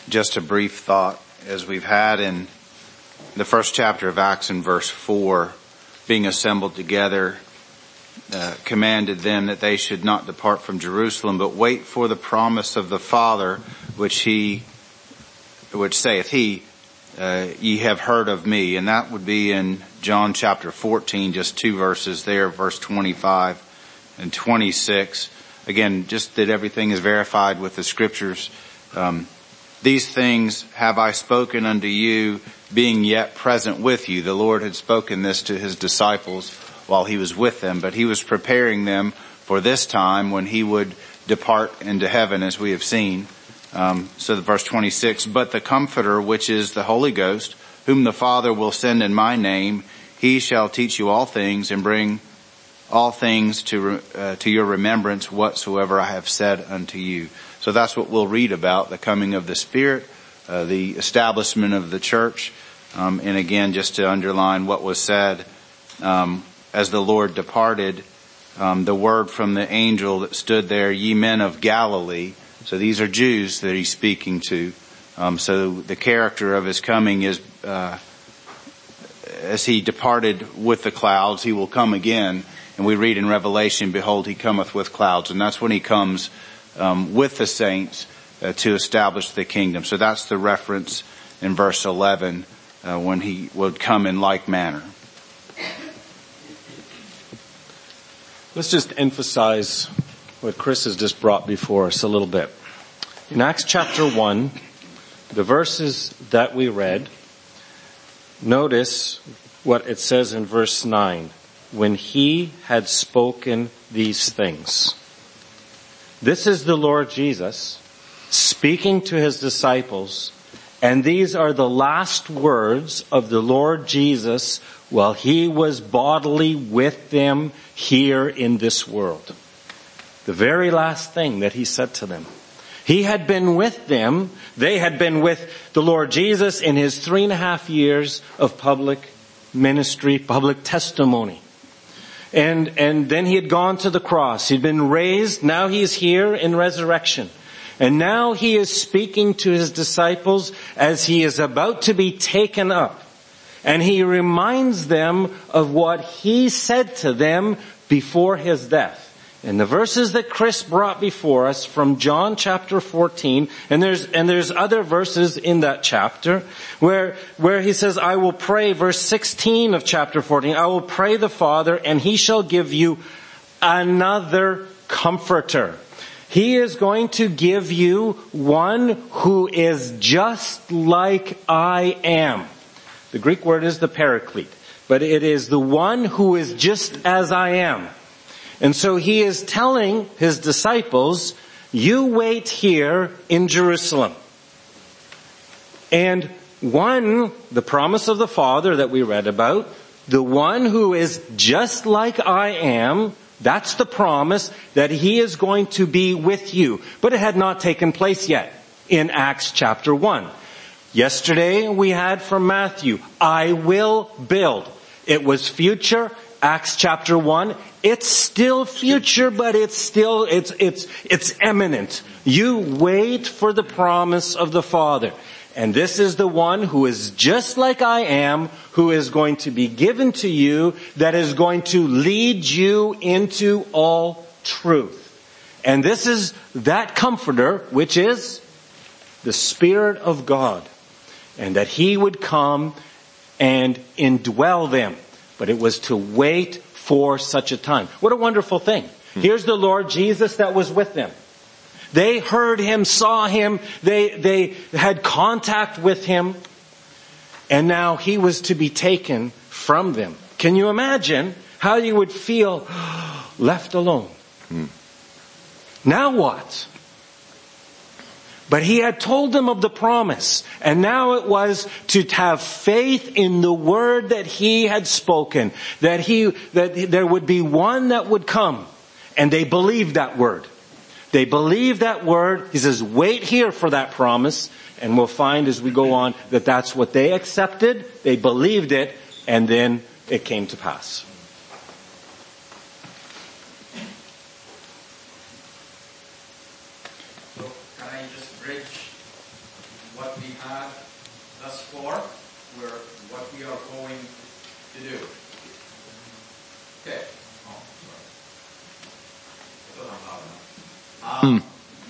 just a brief thought, as we've had in the first chapter of Acts in verse 4, being assembled together, commanded them that they should not depart from Jerusalem, but wait for the promise of the Father, which saith he, ye have heard of me. And that would be in John chapter 14, just two verses there, verse 25 and 26. Again, just that everything is verified with the scriptures. These things have I spoken unto you, being yet present with you. The Lord had spoken this to his disciples while he was with them, but he was preparing them for this time when he would depart into heaven, as we have seen. So the verse 26, but the Comforter, which is the Holy Ghost, whom the Father will send in my name, he shall teach you all things and bring all things to your remembrance whatsoever I have said unto you. So that's what we'll read about, the coming of the Spirit, the establishment of the church. And again, just to underline what was said, as the Lord departed, the word from the angel that stood there, ye men of Galilee. So these are Jews that he's speaking to. So the character of his coming is, as he departed with the clouds, he will come again. And we read in Revelation, behold, he cometh with clouds. And that's when he comes with the saints to establish the kingdom. So that's the reference in verse 11 when he would come in like manner. Let's just emphasize what Chris has just brought before us a little bit. In Acts chapter 1, the verses that we read, notice what it says in verse 9. When he had spoken these things. This is the Lord Jesus speaking to his disciples, and these are the last words of the Lord Jesus while he was bodily with them here in this world. The very last thing that he said to them. He had been with them. They had been with the Lord Jesus in his 3.5 years of public ministry, public testimony. And then he had gone to the cross. He'd been raised. Now he is here in resurrection. And now he is speaking to his disciples as he is about to be taken up. And he reminds them of what he said to them before his death. And the verses that Chris brought before us from John chapter 14, and there's other verses in that chapter where he says, I will pray, verse 16 of chapter 14, I will pray the Father and he shall give you another comforter. He is going to give you one who is just like I am. The Greek word is the paraclete, but it is the one who is just as I am. And so he is telling his disciples, you wait here in Jerusalem. And the promise of the Father that we read about, the one who is just like I am, that's the promise that he is going to be with you. But it had not taken place yet in Acts chapter 1. Yesterday we had from Matthew, I will build. It was future. Acts chapter 1, it's still future, but it's imminent. You wait for the promise of the Father. And this is the one who is just like I am, who is going to be given to you, that is going to lead you into all truth. And this is that Comforter, which is the Spirit of God. And that he would come and indwell them. But it was to wait for such a time. What a wonderful thing. Here's the Lord Jesus that was with them. They heard him, saw him, they had contact with him, and now he was to be taken from them. Can you imagine how you would feel left alone? Now what? But he had told them of the promise, and now it was to have faith in the word that he had spoken, that there would be one that would come, and they believed that word. They believed that word. He says, wait here for that promise, and we'll find as we go on that that's what they accepted, they believed it, and then it came to pass. what we had thus far, what we are going to do. Okay. Oh, sorry.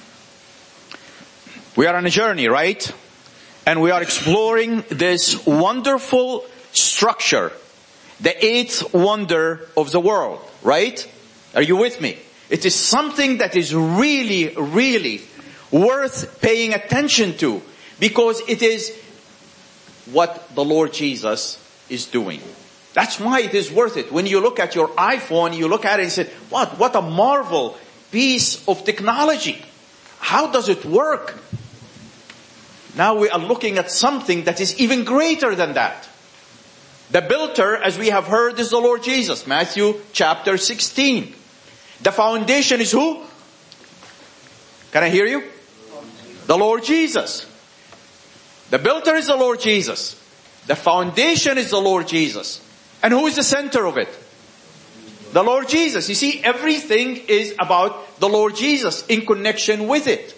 We are on a journey, right? And we are exploring this wonderful structure, the eighth wonder of the world, right? Are you with me? It is something that is really, really worth paying attention to, because it is what the Lord Jesus is doing. That's why it is worth it. When you look at your iPhone, you look at it and say, what a marvel piece of technology. How does it work? Now we are looking at something that is even greater than that. The builder, as we have heard, is the Lord Jesus. Matthew chapter 16. The foundation is who? Can I hear you? The Lord Jesus. The builder is the Lord Jesus. The foundation is the Lord Jesus. And who is the center of it? The Lord Jesus. You see, everything is about the Lord Jesus in connection with it.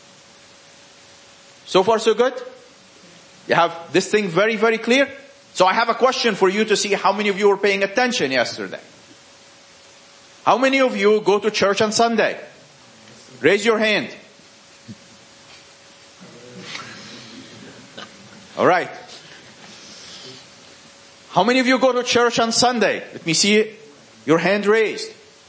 So far so good? You have this thing very, very clear? So I have a question for you to see how many of you were paying attention yesterday. How many of you go to church on Sunday? Raise your hand. All right. How many of you go to church on Sunday? Let me see your hand raised.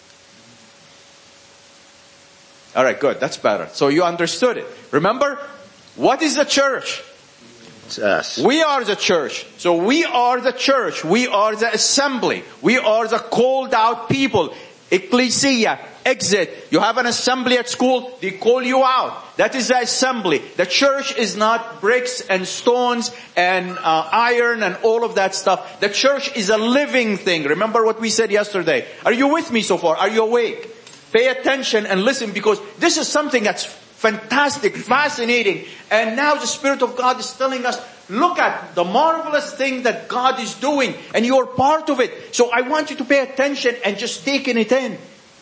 All right, good. That's better. So you understood it. Remember, what is the church? It's us. We are the church. So we are the church. We are the assembly. We are the called out people. Ecclesia, exit. You have an assembly at school, they call you out. That is the assembly. The church is not bricks and stones and iron and all of that stuff. The church is a living thing. Remember what we said yesterday. Are you with me so far? Are you awake? Pay attention and listen, because this is something that's fantastic, fascinating. And now the Spirit of God is telling us, look at the marvelous thing that God is doing, and you're part of it. So I want you to pay attention and just taking it in.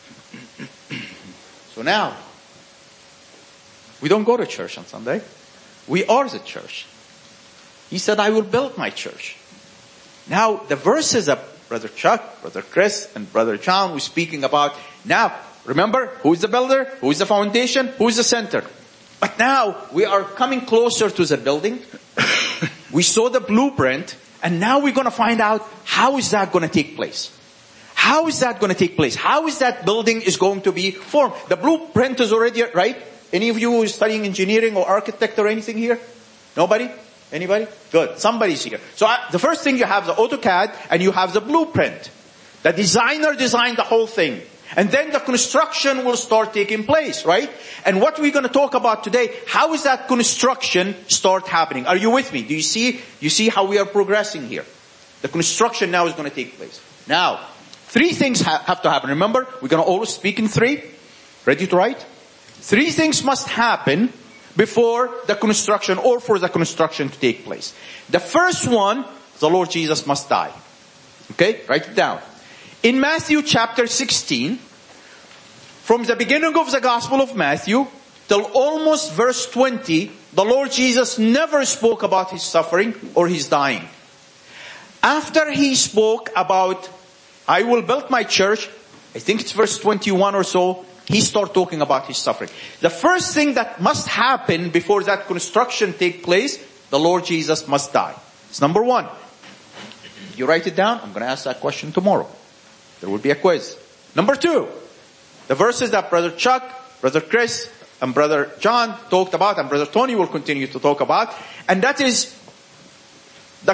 So now, we don't go to church on Sunday. We are the church. He said, I will build my church. Now, the verses that Brother Chuck, Brother Chris, and Brother John were speaking about, now, remember, who is the builder? Who is the foundation? Who is the center? But now, we are coming closer to the building. We saw the blueprint, and now we're going to find out how is that going to take place. How is that going to take place? How is that building is going to be formed? The blueprint is already, right? Any of you who is studying engineering or architect or anything here? Nobody? Anybody? Good. Somebody's here. So the first thing, you have the AutoCAD and you have the blueprint. The designer designed the whole thing. And then the construction will start taking place, right? And what we're going to talk about today, how is that construction start happening? Are you with me? Do you see how we are progressing here? The construction now is going to take place. Now, three things have to happen. Remember, we're going to always speak in three. Ready to write? Three things must happen before the construction, or for the construction to take place. The first one, the Lord Jesus must die. Okay? Write it down. In Matthew chapter 16, from the beginning of the Gospel of Matthew till almost verse 20, the Lord Jesus never spoke about His suffering or His dying. After He spoke about, I will build my church, I think it's verse 21 or so, He started talking about His suffering. The first thing that must happen before that construction take place, the Lord Jesus must die. It's number one. You write it down. I'm going to ask that question tomorrow. There will be a quiz. Number two, the verses that Brother Chuck, Brother Chris, and Brother John talked about, and Brother Tony will continue to talk about, and that is the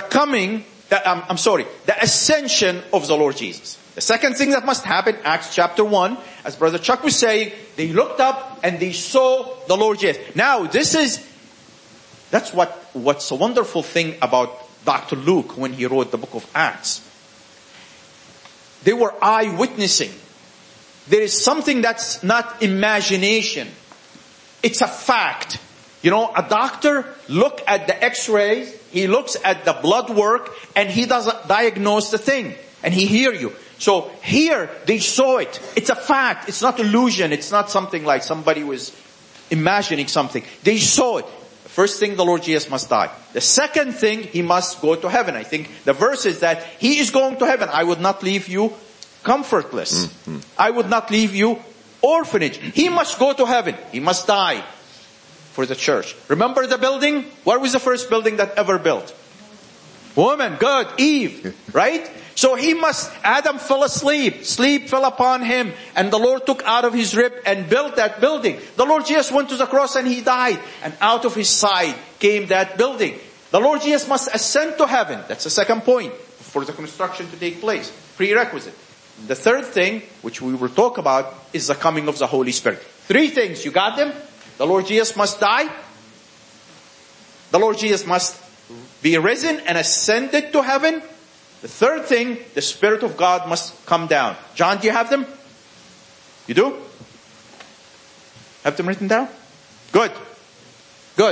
ascension of the Lord Jesus. The second thing that must happen, Acts chapter 1, as Brother Chuck was saying, they looked up and they saw the Lord Jesus. Now, that's what's a wonderful thing about Dr. Luke when he wrote the book of Acts. They were eyewitnessing. There is something that's not imagination. It's a fact. You know, a doctor look at the x-rays, he looks at the blood work, and he doesn't diagnose the thing. And he hear you. So here, they saw it. It's a fact. It's not illusion. It's not something like somebody was imagining something. They saw it. First thing, the Lord Jesus must die. The second thing, He must go to heaven. I think the verse is that He is going to heaven. I would not leave you comfortless. I would not leave you orphanage. He must go to heaven. He must die for the church. Remember the building? What was the first building that ever built? Woman, good, Eve, right? So Adam fell asleep. Sleep fell upon him. And the Lord took out of his rib and built that building. The Lord Jesus went to the cross and He died. And out of His side came that building. The Lord Jesus must ascend to heaven. That's the second point for the construction to take place. Prerequisite. The third thing, which we will talk about, is the coming of the Holy Spirit. Three things. You got them? The Lord Jesus must die. The Lord Jesus must be risen and ascended to heaven. The third thing, the Spirit of God must come down. John, do you have them? You do? Have them written down? Good. Good.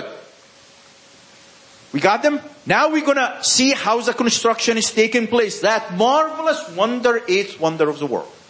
We got them? Now we're gonna see how the construction is taking place. That marvelous wonder, eighth wonder of the world.